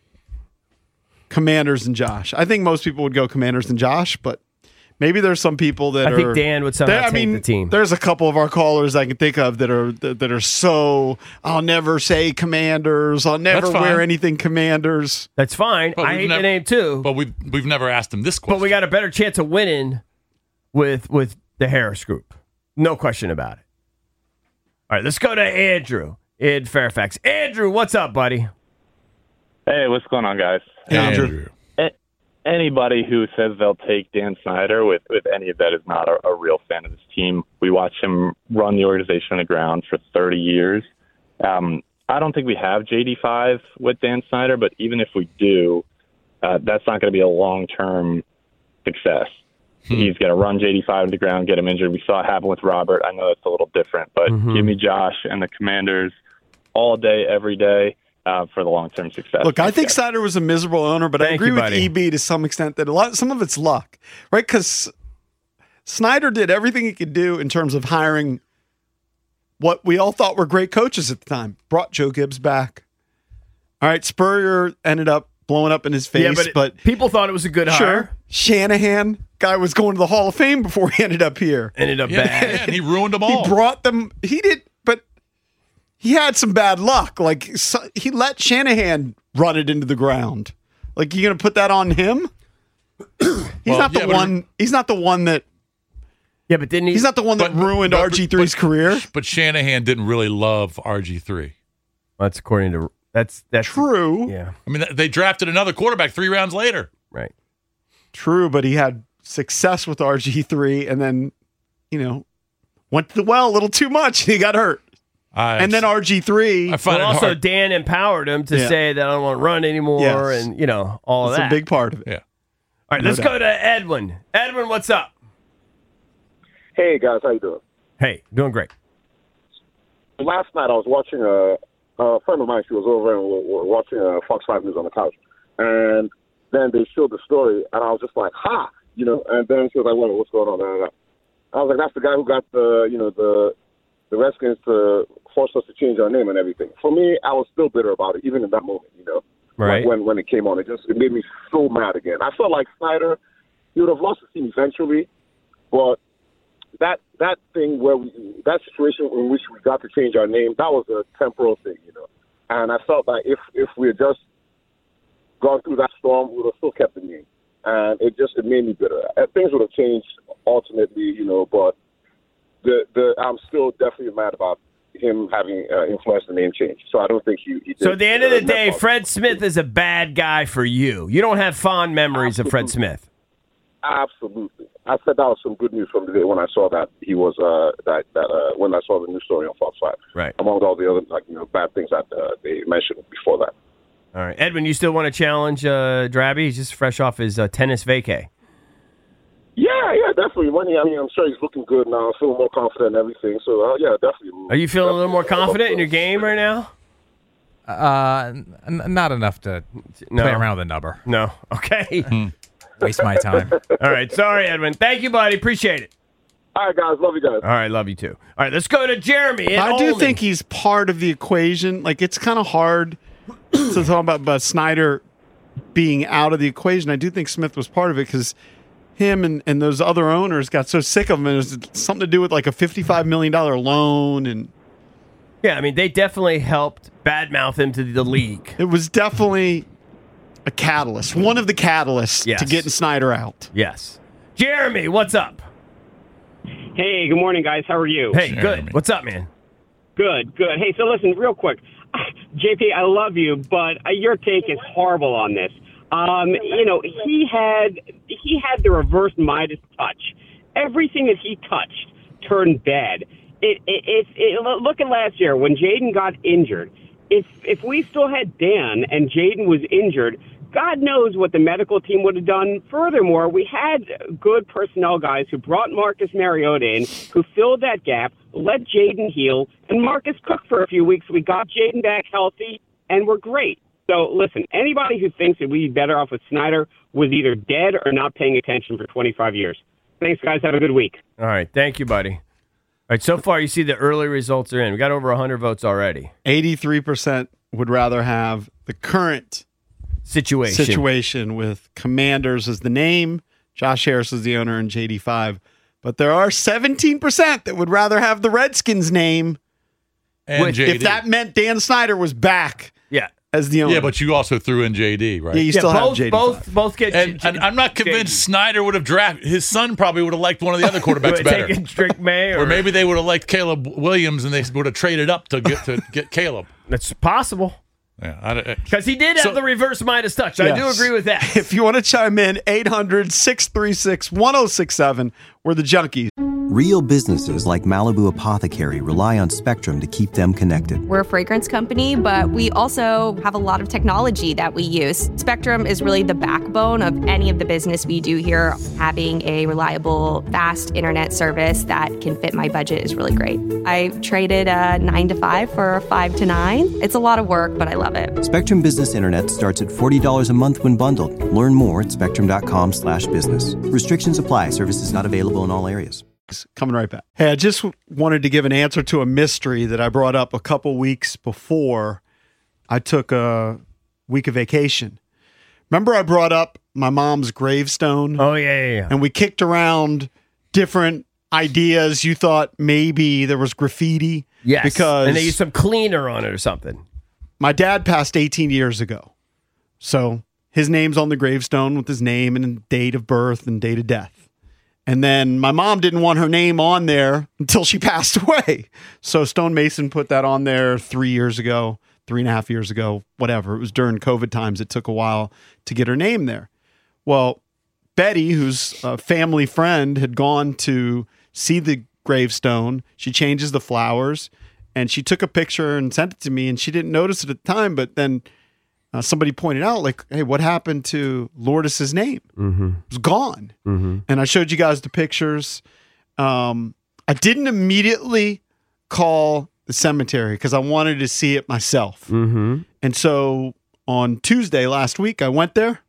[SPEAKER 3] Commanders and Josh. I think most people would go Commanders and Josh, but maybe there's some people that
[SPEAKER 5] I think Dan would somehow take the team.
[SPEAKER 3] There's a couple of our callers I can think of that are so, I'll never say Commanders. I'll never wear anything Commanders.
[SPEAKER 5] That's fine. I hate the name too.
[SPEAKER 4] But we've never asked him this question.
[SPEAKER 5] But we got a better chance of winning with the Harris group. No question about it. All right, let's go to Andrew in Fairfax. Andrew, what's up, buddy?
[SPEAKER 10] Hey, what's going on, guys?
[SPEAKER 3] Hey, Andrew.
[SPEAKER 10] Anybody who says they'll take Dan Snyder with any of that is not a real fan of this team. We watch him run the organization on the ground for 30 years. I don't think we have JD5 with Dan Snyder, but even if we do, that's not going to be a long-term success. He's going to run JD5 to the ground, get him injured. We saw it happen with Robert. I know that's a little different, but give me Josh and the Commanders all day, every day. For the long-term success.
[SPEAKER 3] Look, I think Snyder was a miserable owner, but I agree with EB to some extent that some of it's luck, right? Because Snyder did everything he could do in terms of hiring what we all thought were great coaches at the time. Brought Joe Gibbs back. All right, Spurrier ended up blowing up in his face, but
[SPEAKER 5] people thought it was a good hire.
[SPEAKER 3] Shanahan, guy was going to the Hall of Fame before he ended up here.
[SPEAKER 5] Ended up bad.
[SPEAKER 4] Yeah, and he ruined them all.
[SPEAKER 3] He brought them. He did, but he had some bad luck. Like, he let Shanahan run it into the ground. Like, you going to put that on him? He's not the one that.
[SPEAKER 5] Yeah, but didn't he?
[SPEAKER 3] He's not the one that ruined RG3's career.
[SPEAKER 4] But Shanahan didn't really love RG3.
[SPEAKER 5] That's according to that's
[SPEAKER 3] true.
[SPEAKER 5] Yeah,
[SPEAKER 4] I mean, they drafted another quarterback 3 rounds later.
[SPEAKER 5] Right.
[SPEAKER 3] True, but he had success with RG3, and then went to the well a little too much. And he got hurt. And then RG3.
[SPEAKER 5] But also, Dan empowered him to say that I don't want to run anymore, and all of that.
[SPEAKER 3] That's a big part of it.
[SPEAKER 4] Yeah.
[SPEAKER 5] All right, let's go to Edwin. Edwin, what's up?
[SPEAKER 11] Hey guys, how you doing?
[SPEAKER 5] Hey, doing great.
[SPEAKER 11] Last night I was watching a friend of mine. She was over and we're watching Fox 5 News on the couch, and then they showed the story, and I was just like, "Ha!" And then she was like, "What's going on?" And I was like, "That's the guy who got the Redskins to force us to change our name and everything." For me, I was still bitter about it, even in that moment.
[SPEAKER 5] Right.
[SPEAKER 11] When it came on, it made me so mad again. I felt like Snyder, he would have lost the team eventually, but that thing that situation in which we got to change our name, that was a temporal thing, And I felt like if we had just gone through that storm, we would have still kept the name. And it made me bitter. Things would have changed ultimately, but I'm still definitely mad about him having influenced the name change. So I don't think he did.
[SPEAKER 5] So at the end of the day, Fred Smith is a bad guy for you. You don't have fond memories of Fred Smith.
[SPEAKER 11] Absolutely. I said that was some good news from the day when I saw that he was when I saw the news story on Fox 5.
[SPEAKER 5] Right.
[SPEAKER 11] Among all the other bad things that they mentioned before that.
[SPEAKER 5] All right, Edwin, you still want to challenge Drabby? He's just fresh off his tennis vacay.
[SPEAKER 11] Yeah, definitely. I'm sure he's looking good now, feeling more confident and everything. So yeah, definitely.
[SPEAKER 5] Are you feeling a little more confident in your game right now?
[SPEAKER 8] Not enough to play around with a number.
[SPEAKER 5] No. Okay.
[SPEAKER 8] Waste my time.
[SPEAKER 5] All right. Sorry, Edwin. Thank you, buddy. Appreciate it.
[SPEAKER 11] All right, guys. Love you guys.
[SPEAKER 5] All right. Love you, too. All right. Let's go to Jeremy.
[SPEAKER 3] I do think he's part of the equation. Like, it's kind of hard to talk about Snyder being out of the equation. I do think Smith was part of it because him and those other owners got so sick of him. It was something to do with like a $55 million loan. And
[SPEAKER 5] yeah, I mean, they definitely helped badmouth him to the league.
[SPEAKER 3] It was definitely a catalyst, one of the catalysts to getting Snyder out.
[SPEAKER 5] Yes. Jeremy, what's up?
[SPEAKER 12] Hey, good morning, guys. How are you?
[SPEAKER 5] Hey, good. What's up, man?
[SPEAKER 12] Good. Hey, so listen, real quick. JP, I love you, but your take is horrible on this. He had the reverse Midas touch. Everything that he touched turned bad. Look at last year when Jaden got injured. If we still had Dan and Jaden was injured, God knows what the medical team would have done. Furthermore, we had good personnel guys who brought Marcus Mariota in, who filled that gap, let Jaden heal, and Marcus cooked for a few weeks. We got Jaden back healthy, and we're great. So, listen, anybody who thinks that we'd be better off with Snyder was either dead or not paying attention for 25 years. Thanks, guys. Have a good week.
[SPEAKER 5] All right. Thank you, buddy. All right. So far, you see the early results are in. We got over 100 votes already.
[SPEAKER 3] 83% would rather have the current situation with Commanders as the name, Josh Harris as the owner, and JD5. But there are 17% that would rather have the Redskins name.
[SPEAKER 4] And JD.
[SPEAKER 3] If that meant Dan Snyder was back.
[SPEAKER 5] Yeah.
[SPEAKER 3] As the owner.
[SPEAKER 4] Yeah, but you also threw in JD, right?
[SPEAKER 3] Yeah, you still have JD.
[SPEAKER 5] Both get.
[SPEAKER 4] And I'm not convinced JD. Snyder would have drafted. His son probably would have liked one of the other quarterbacks better.
[SPEAKER 5] Drake May,
[SPEAKER 4] or maybe they would have liked Caleb Williams, and they would have traded up to get Caleb.
[SPEAKER 5] That's possible.
[SPEAKER 4] Yeah,
[SPEAKER 5] because he did have the reverse Midas touch. Yes. I do agree with that.
[SPEAKER 3] If you want to chime in, 800-636-1067. We're the Junkies.
[SPEAKER 1] Real businesses like Malibu Apothecary rely on Spectrum to keep them connected.
[SPEAKER 9] We're a fragrance company, but we also have a lot of technology that we use. Spectrum is really the backbone of any of the business we do here. Having a reliable, fast internet service that can fit my budget is really great. I traded a 9 to 5 for a 5 to 9. It's a lot of work, but I love it.
[SPEAKER 1] Spectrum Business Internet starts at $40 a month when bundled. Learn more at spectrum.com/business. Restrictions apply. Services not available in all areas.
[SPEAKER 3] Coming right back. Hey, I just wanted to give an answer to a mystery that I brought up a couple weeks before I took a week of vacation. Remember I brought up my mom's gravestone?
[SPEAKER 5] Oh, yeah.
[SPEAKER 3] And we kicked around different ideas. You thought maybe there was graffiti.
[SPEAKER 5] Yes,
[SPEAKER 3] because
[SPEAKER 5] and they used some cleaner on it or something.
[SPEAKER 3] My dad passed 18 years ago. So his name's on the gravestone with his name and date of birth and date of death. And then my mom didn't want her name on there until she passed away. So Stonemason put that on there 3 years ago, 3.5 years ago, whatever. It was during COVID times. It took a while to get her name there. Well, Betty, who's a family friend, had gone to see the gravestone. She changes the flowers, and she took a picture and sent it to me, and she didn't notice it at the time, but then somebody pointed out, like, hey, what happened to Lourdes's name?
[SPEAKER 5] Mm-hmm.
[SPEAKER 3] It was gone.
[SPEAKER 5] Mm-hmm.
[SPEAKER 3] And I showed you guys the pictures. I didn't immediately call the cemetery because I wanted to see it myself.
[SPEAKER 5] Mm-hmm.
[SPEAKER 3] And so on Tuesday last week, I went there.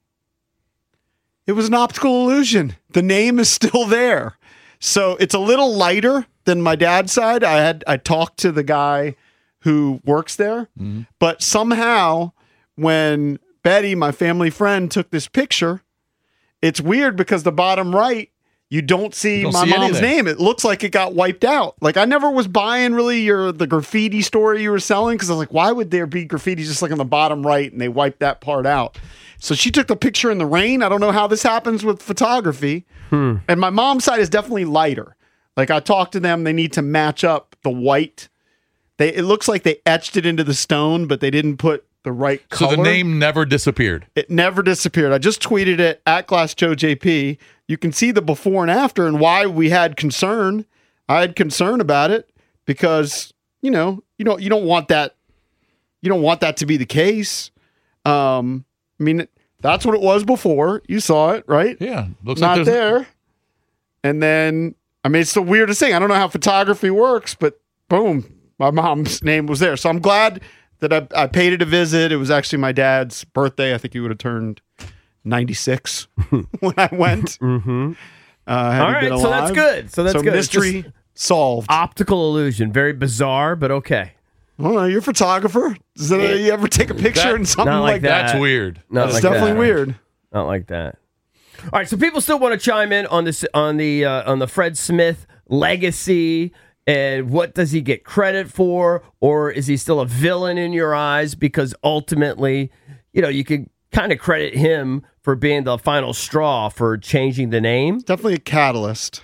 [SPEAKER 3] It was an optical illusion. The name is still there. So it's a little lighter than my dad's side. I talked to the guy who works there, but somehow when Betty, my family friend, took this picture, it's weird because the bottom right, you don't see my mom's name. It looks like it got wiped out. Like I never was buying really the graffiti story you were selling because I was like, why would there be graffiti just like on the bottom right and they wiped that part out? So she took the picture in the rain. I don't know how this happens with photography. And my mom's side is definitely lighter. Like I talked to them, they need to match up the white. It looks like they etched it into the stone, but they didn't put the right color.
[SPEAKER 4] So the name never disappeared.
[SPEAKER 3] It never disappeared. I just tweeted it at GlassJoeJP. You can see the before and after and why we had concern. I had concern about it because, you don't want that. You don't want that to be the case. I mean, that's what it was before. You saw it, right?
[SPEAKER 4] Yeah. Looks
[SPEAKER 3] not
[SPEAKER 4] like
[SPEAKER 3] there. And then, I mean, it's the weirdest thing. I don't know how photography works, but boom, my mom's name was there. So I'm glad that I paid it a visit. It was actually my dad's birthday. I think he would have turned 96 when I went.
[SPEAKER 5] Mm-hmm. All right, so that's good. So good.
[SPEAKER 3] Mystery solved.
[SPEAKER 5] Optical illusion. Very bizarre, but okay.
[SPEAKER 3] Well, you're a photographer. You ever take a picture and something like that?
[SPEAKER 4] That's weird.
[SPEAKER 3] That's definitely weird.
[SPEAKER 5] Not like that. All right, so people still want to chime in on this on the Fred Smith legacy. And what does he get credit for? Or is he still a villain in your eyes? Because ultimately, you could kind of credit him for being the final straw for changing the name.
[SPEAKER 3] Definitely a catalyst.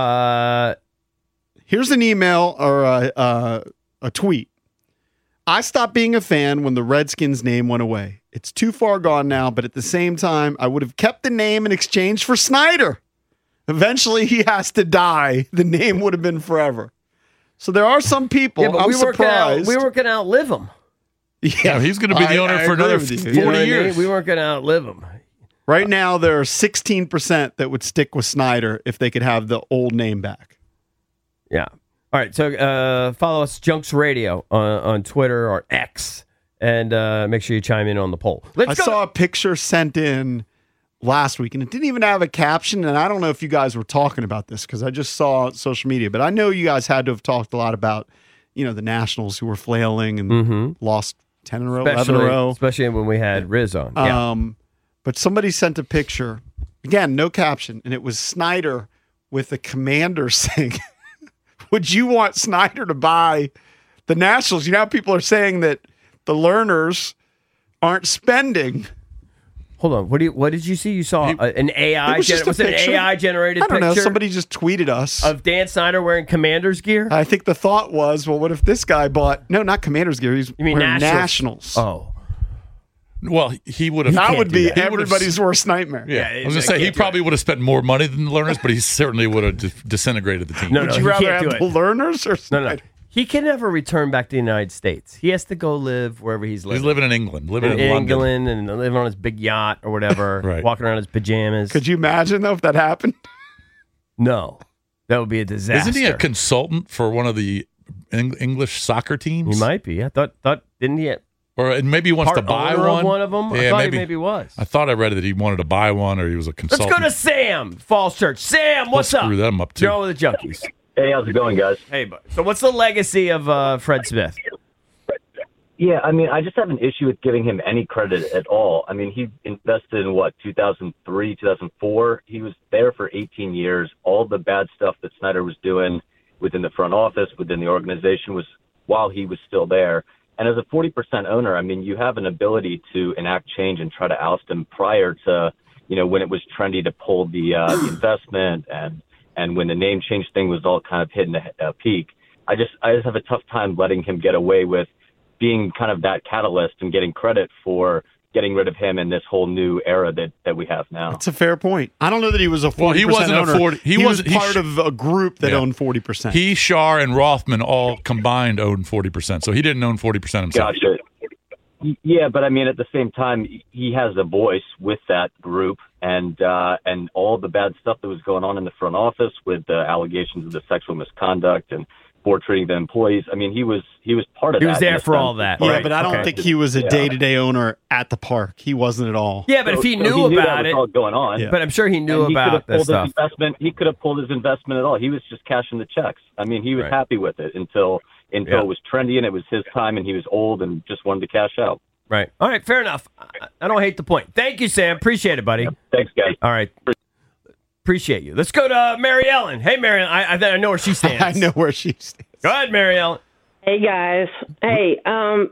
[SPEAKER 3] Here's an email or a tweet. I stopped being a fan when the Redskins name went away. It's too far gone now, but at the same time, I would have kept the name in exchange for Snyder. Eventually, he has to die. The name would have been forever. So there are some people.
[SPEAKER 5] Yeah, but
[SPEAKER 3] I'm surprised.
[SPEAKER 5] We were going to outlive him.
[SPEAKER 4] Yeah, he's going to be the owner for another 40 years.
[SPEAKER 5] We weren't going to outlive him.
[SPEAKER 3] Right now, there are 16% that would stick with Snyder if they could have the old name back.
[SPEAKER 5] Yeah. All right. So follow us, Junks Radio, on Twitter or X, and make sure you chime in on the poll.
[SPEAKER 3] I saw a picture sent in last week, and it didn't even have a caption. And I don't know if you guys were talking about this because I just saw social media, but I know you guys had to have talked a lot about, the Nationals who were flailing and lost 10 in a row, 11 in a row.
[SPEAKER 5] Especially when we had Riz on.
[SPEAKER 3] But somebody sent a picture, again, no caption, and it was Snyder with the Commanders saying, would you want Snyder to buy the Nationals? You know how people are saying that the learners aren't spending.
[SPEAKER 5] Hold on. What did you see? You saw an AI? Was it an AI generated picture?
[SPEAKER 3] I don't know. Somebody just tweeted us
[SPEAKER 5] of Dan Snyder wearing Commanders gear.
[SPEAKER 3] I think the thought was, well, what if this guy bought? No, not Commanders gear. He's wearing Nationals.
[SPEAKER 5] Oh.
[SPEAKER 4] Well, he would have.
[SPEAKER 3] That would be everybody's worst nightmare.
[SPEAKER 4] Yeah, I was going to say he probably would have spent more money than the learners, but he certainly would have disintegrated the team.
[SPEAKER 3] Would you rather have the learners or Snyder?
[SPEAKER 5] No. He can never return back to the United States. He has to go live wherever he's living.
[SPEAKER 4] He's living in England, living in
[SPEAKER 5] London, and living on his big yacht or whatever,
[SPEAKER 4] right.
[SPEAKER 5] Walking around in his pajamas.
[SPEAKER 3] Could you imagine though if that happened?
[SPEAKER 5] No, that would be a disaster.
[SPEAKER 4] Isn't he a consultant for one of the English soccer teams?
[SPEAKER 5] He might be. I thought didn't he?
[SPEAKER 4] Or maybe he wants to buy
[SPEAKER 5] one of them.
[SPEAKER 4] Yeah,
[SPEAKER 5] I thought he maybe was.
[SPEAKER 4] I thought I read that he wanted to buy one, or he was a consultant.
[SPEAKER 5] Let's go to Sam, Falls Church. Sam, what's up?
[SPEAKER 4] Screw them up too.
[SPEAKER 5] Joe with the Junkies.
[SPEAKER 13] Hey, how's it going, guys?
[SPEAKER 5] Hey, bud. So what's the legacy of Fred Smith?
[SPEAKER 13] Yeah, I mean, I just have an issue with giving him any credit at all. I mean, he invested in 2003, 2004. He was there for 18 years. All the bad stuff that Snyder was doing within the front office, within the organization, was while he was still there. And as a 40% owner, I mean, you have an ability to enact change and try to oust him prior to, when it was trendy to pull the investment and when the name change thing was all kind of hitting a peak. I just have a tough time letting him get away with being kind of that catalyst and getting credit for getting rid of him in this whole new era that we have now.
[SPEAKER 3] That's a fair point. I don't know that he was a 40% owner. He was part of a group that owned 40%.
[SPEAKER 4] He, Shar, and Rothman all combined owned 40%, so he didn't own 40% himself.
[SPEAKER 13] Gotcha. Yeah, but I mean, at the same time, he has a voice with that group, and all the bad stuff that was going on in the front office with the allegations of the sexual misconduct and treating the employees. I mean, he was part of that.
[SPEAKER 5] He was there for all that.
[SPEAKER 3] Yeah,
[SPEAKER 5] right.
[SPEAKER 3] but I don't think he was a day-to-day owner at the park. He wasn't at all.
[SPEAKER 5] Yeah, but if he knew about it,
[SPEAKER 13] all going on.
[SPEAKER 5] Yeah. But I'm sure he knew about this stuff.
[SPEAKER 13] He could have pulled his investment at all. He was just cashing the checks. I mean, he was happy with it until it was trendy and it was his time and he was old and just wanted to cash out.
[SPEAKER 5] Right. All right. Fair enough. I don't hate the point. Thank you, Sam. Appreciate it, buddy.
[SPEAKER 13] Yeah, thanks, guys.
[SPEAKER 5] All right. Appreciate you. Let's go to Mary Ellen. Hey, Mary Ellen. I know where she stands.
[SPEAKER 3] I know where she stands.
[SPEAKER 5] Go ahead, Mary Ellen.
[SPEAKER 14] Hey, guys. Hey, I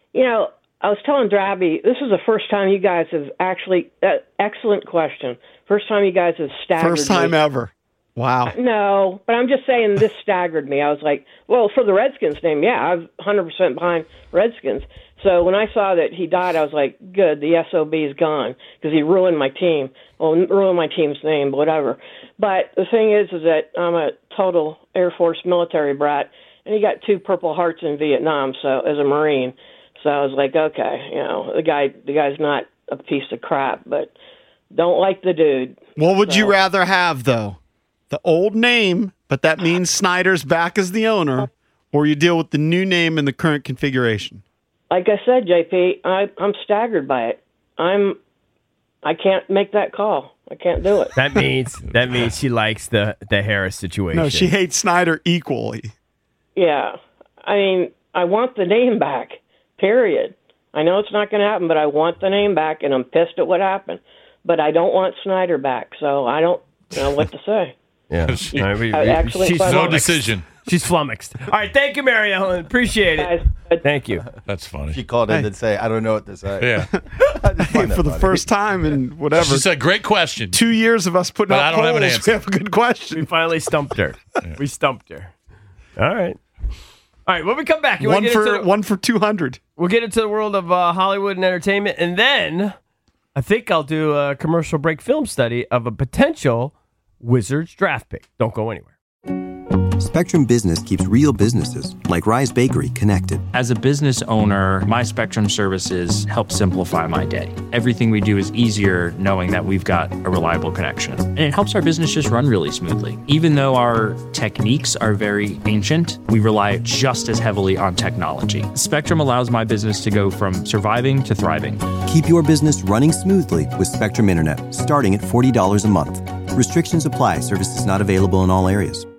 [SPEAKER 14] was telling Drabby, this is the first time you guys have actually, excellent question. First time you guys have staggered
[SPEAKER 3] First time
[SPEAKER 14] me.
[SPEAKER 3] ever. Wow.
[SPEAKER 14] No, but I'm just saying this staggered me. I was like, well, for the Redskins name, yeah, I'm 100% behind Redskins. So when I saw that he died, I was like, good, the SOB is gone because he ruined my team. Well, ruined my team's name, whatever. But the thing is that I'm a total Air Force military brat, and he got 2 Purple Hearts in Vietnam. So as a Marine, so I was like, okay, the guy's not a piece of crap, but don't like the dude.
[SPEAKER 3] What would you rather have though? The old name, but that means Snyder's back as the owner, or you deal with the new name and the current configuration?
[SPEAKER 14] Like I said, JP, I'm staggered by it. I can't make that call. I can't do it.
[SPEAKER 5] That means she likes the Harris situation.
[SPEAKER 3] No, she hates Snyder equally.
[SPEAKER 14] Yeah. I mean, I want the name back, period. I know it's not going to happen, but I want the name back, and I'm pissed at what happened. But I don't want Snyder back, so I don't know what to say.
[SPEAKER 5] Yeah.
[SPEAKER 4] She's no decision.
[SPEAKER 5] She's flummoxed. All right, thank you, Mary Ellen. Appreciate it. Thank you.
[SPEAKER 4] That's funny.
[SPEAKER 6] She called in to say, I don't know what to say.
[SPEAKER 4] Yeah.
[SPEAKER 3] For the first time in whatever.
[SPEAKER 4] She said, great question.
[SPEAKER 3] 2 years of us putting
[SPEAKER 4] But
[SPEAKER 3] out
[SPEAKER 4] I don't have an
[SPEAKER 3] polls,
[SPEAKER 4] answer.
[SPEAKER 3] we have a good question.
[SPEAKER 5] We finally stumped her. We stumped her. All right. All right, when we come back, you want to get into
[SPEAKER 3] one for 200.
[SPEAKER 5] We'll get into the world of Hollywood and entertainment, and then I think I'll do a commercial break film study of a potential Wizards draft pick. Don't go anywhere.
[SPEAKER 1] Spectrum Business keeps real businesses, like Rise Bakery, connected.
[SPEAKER 2] As a business owner, my Spectrum services help simplify my day. Everything we do is easier knowing that we've got a reliable connection. And it helps our business just run really smoothly. Even though our techniques are very ancient, we rely just as heavily on technology. Spectrum allows my business to go from surviving to thriving.
[SPEAKER 1] Keep your business running smoothly with Spectrum Internet, starting at $40 a month. Restrictions apply. Services not available in all areas.